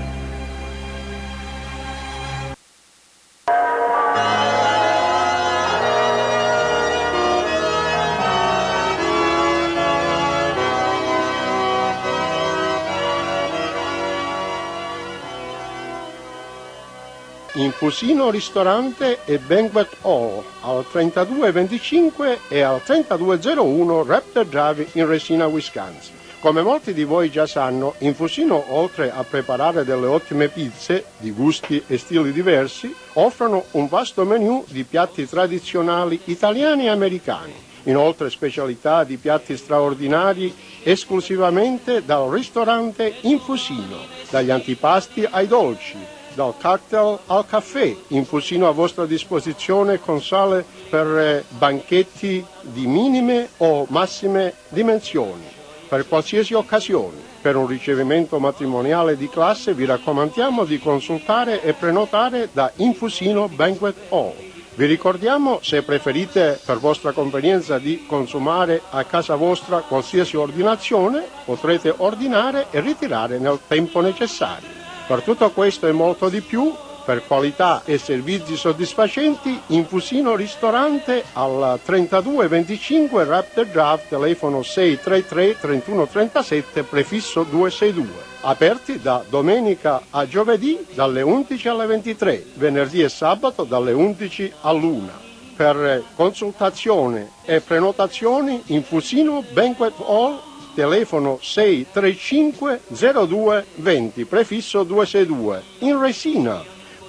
Infusino ristorante e banquet hall al trentadue venticinque e al trentadue zero uno Raptor Drive in Resina, Wisconsin. Come molti di voi già sanno, Infusino, oltre a preparare delle ottime pizze di gusti e stili diversi, offrono un vasto menù di piatti tradizionali italiani e americani. Inoltre specialità di piatti straordinari esclusivamente dal ristorante Infusino, dagli antipasti ai dolci, dal cocktail al caffè. Infusino a vostra disposizione con sale per banchetti di minime o massime dimensioni, per qualsiasi occasione. Per un ricevimento matrimoniale di classe vi raccomandiamo di consultare e prenotare da Infusino Banquet Hall. Vi ricordiamo, se preferite per vostra convenienza di consumare a casa vostra qualsiasi ordinazione, potrete ordinare e ritirare nel tempo necessario. Per tutto questo e molto di più, per qualità e servizi soddisfacenti, Infusino ristorante al trentadue venticinque Raptor Drive, telefono sei tre tre trentuno trentasette, prefisso duecentosesantadue. Aperti da domenica a giovedì dalle undici alle ventitré, venerdì e sabato dalle undici all'una. Per consultazione e prenotazioni, Infusino Banquet Hall, telefono sei tre cinque zero due venti, prefisso duecentosessantadue, in Resina.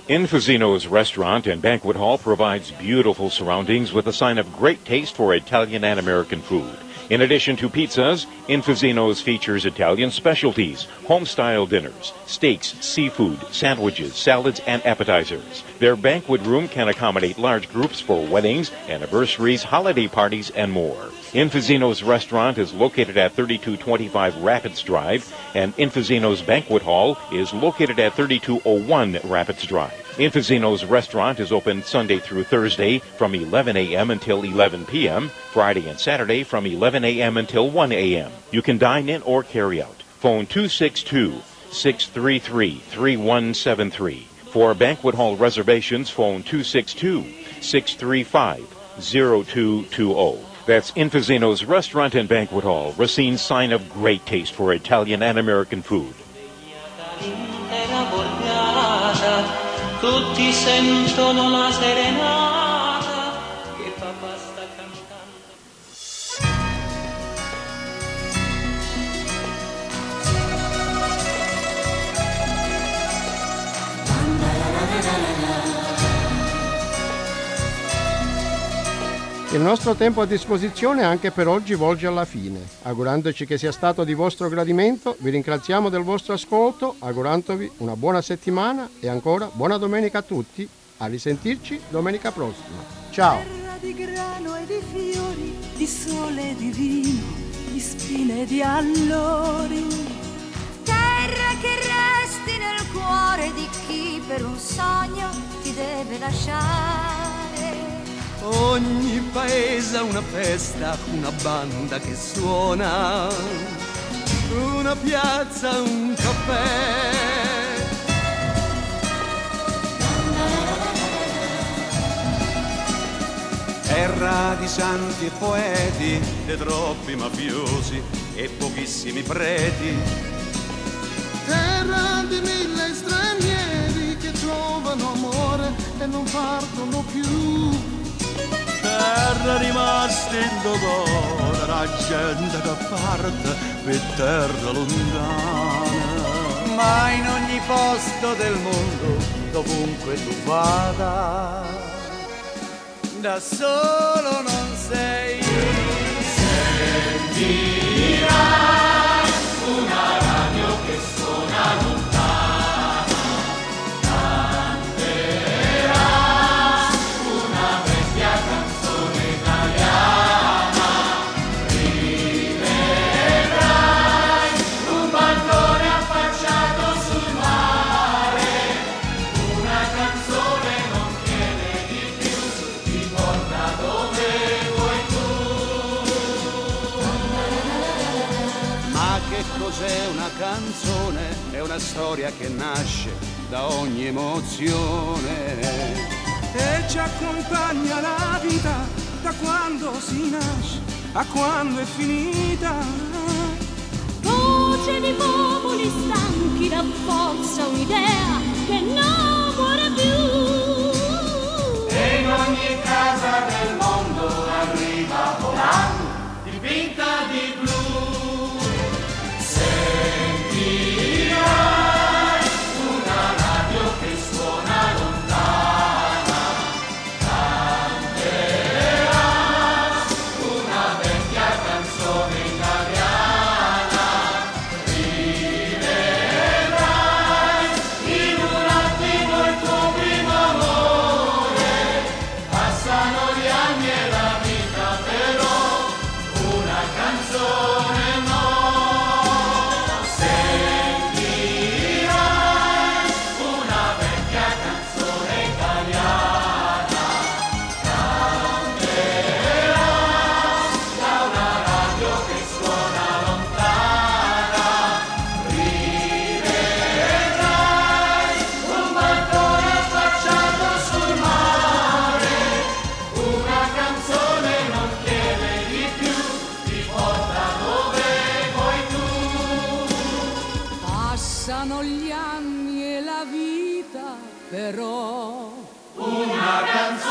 Infosino's restaurant and banquet hall provides beautiful surroundings with a sign of great taste for Italian and American food. In addition to pizzas, Infosino's features Italian specialties, home-style dinners, steaks, seafood, sandwiches, salads, and appetizers. Their banquet room can accommodate large groups for weddings, anniversaries, holiday parties, and more. Infosino's restaurant is located at thirty-two twenty-five Rapids Drive, and Infosino's banquet hall is located at thirty-two oh one Rapids Drive. Infosino's restaurant is open Sunday through Thursday from eleven a.m. until eleven p.m., Friday and Saturday from eleven a.m. until one a.m. You can dine in or carry out. Phone two six two, six three three, three one seven three. For banquet hall reservations, phone two six two, six three five, zero two two zero. That's Infosino's Restaurant and Banquet Hall, Racine's sign of great taste for Italian and American food. Tutti sentono la serenata che papà sta cantando. Il nostro tempo a disposizione anche per oggi volge alla fine. Augurandoci che sia stato di vostro gradimento, vi ringraziamo del vostro ascolto, augurandovi una buona settimana e ancora buona domenica a tutti. A risentirci domenica prossima. Ciao! Terra di grano e di fiori, di sole e di vino, di spine e di allori. Terra che resti nel cuore di chi per un sogno ti deve lasciare. Ogni paese ha una festa, una banda che suona, una piazza, un caffè. Terra di santi e poeti, de troppi mafiosi e pochissimi preti. Terra di mille stranieri che trovano amore e non partono più. Terra rimasta in dolore, la gente che parte per terra lontana. Ma in ogni posto del mondo, dovunque tu vada, da solo non sei. Sentirai una radio che suona lontana, canterà una vecchia canzone italiana, rivedrai un balcone affacciato sul mare, una canzone non chiede di più, ti porta dove vuoi tu. Ma che cos'è una canzone? È una storia che nasce da ogni emozione E ci accompagna la vita da quando si nasce a quando è finita. Voce di popoli stanchi rafforza un'idea che non muore più. E in ogni casa del mondo arriva volando, dipinta di blu. Sentirai una radio che suona lontana, canterà una vecchia canzone italiana, rivedrai in un attimo il tuo primo amore. Passano gli anni e la vita però una canzone no. Sentirai una vecchia canzone italiana, canterà da una radio che suona lontana, rivedrai un balcone affacciato sul mare, una canzone non chiede di più, ti porta dove vuoi tu. Passano gli anni e la vita, però Una canzone